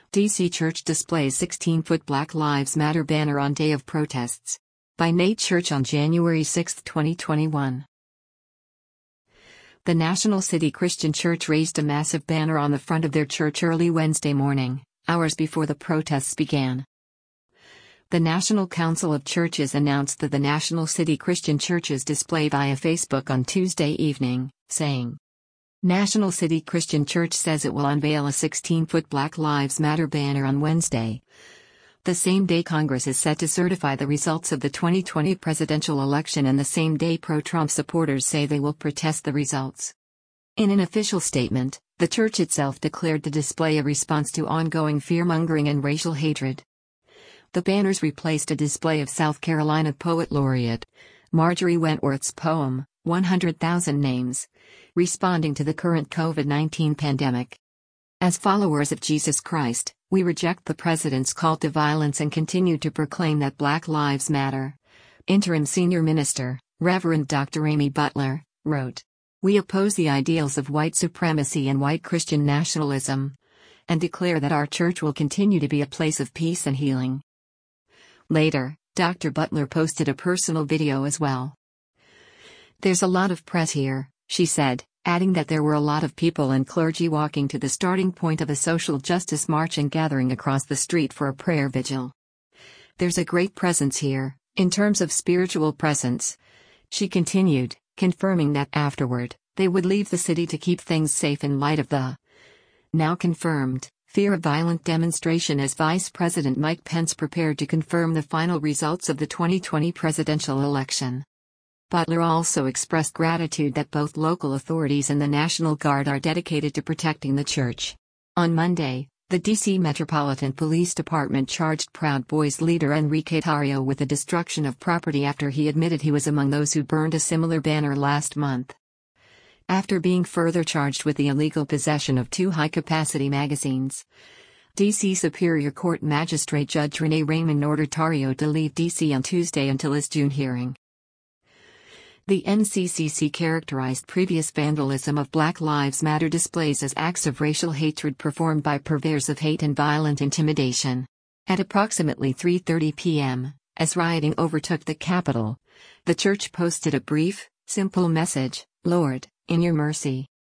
D.C. Church displays 16-foot Black Lives Matter banner on day of protests. By Nate Church on January 6, 2021. The National City Christian Church raised a massive banner on the front of their church early Wednesday morning, hours before the protests began. The National Council of Churches announced that the National City Christian Church's display via Facebook on Tuesday evening, saying, National City Christian Church says it will unveil a 16-foot Black Lives Matter banner on Wednesday, the same day Congress is set to certify the results of the 2020 presidential election and the same day pro-Trump supporters say they will protest the results. In an official statement, the church itself declared the display a response to ongoing fear-mongering and racial hatred. The banners replaced a display of South Carolina Poet Laureate Marjorie Wentworth's poem, 100,000 Names, responding to the current COVID-19 pandemic. As followers of Jesus Christ, we reject the president's call to violence and continue to proclaim that Black Lives Matter. Interim Senior Minister, Reverend Dr. Amy Butler, wrote. We oppose the ideals of white supremacy and white Christian nationalism, and declare that our church will continue to be a place of peace and healing. Later, Dr. Butler posted a personal video as well. There's a lot of press here, she said, adding that there were a lot of people and clergy walking to the starting point of a social justice march and gathering across the street for a prayer vigil. There's a great presence here, in terms of spiritual presence. She continued, confirming that afterward, they would leave the city to keep things safe in light of the now confirmed fear of violent demonstration as Vice President Mike Pence prepared to confirm the final results of the 2020 presidential election. Butler also expressed gratitude that both local authorities and the National Guard are dedicated to protecting the church. On Monday, the D.C. Metropolitan Police Department charged Proud Boys leader Enrique Tarrio with the destruction of property after he admitted he was among those who burned a similar banner last month. After being further charged with the illegal possession of 2 high-capacity magazines, D.C. Superior Court Magistrate Judge Renee Raymond ordered Tarrio to leave D.C. on Tuesday until his June hearing. The NCCC characterized previous vandalism of Black Lives Matter displays as acts of racial hatred performed by purveyors of hate and violent intimidation. At approximately 3:30 p.m., as rioting overtook the Capitol, the church posted a brief, simple message, Lord, in your mercy,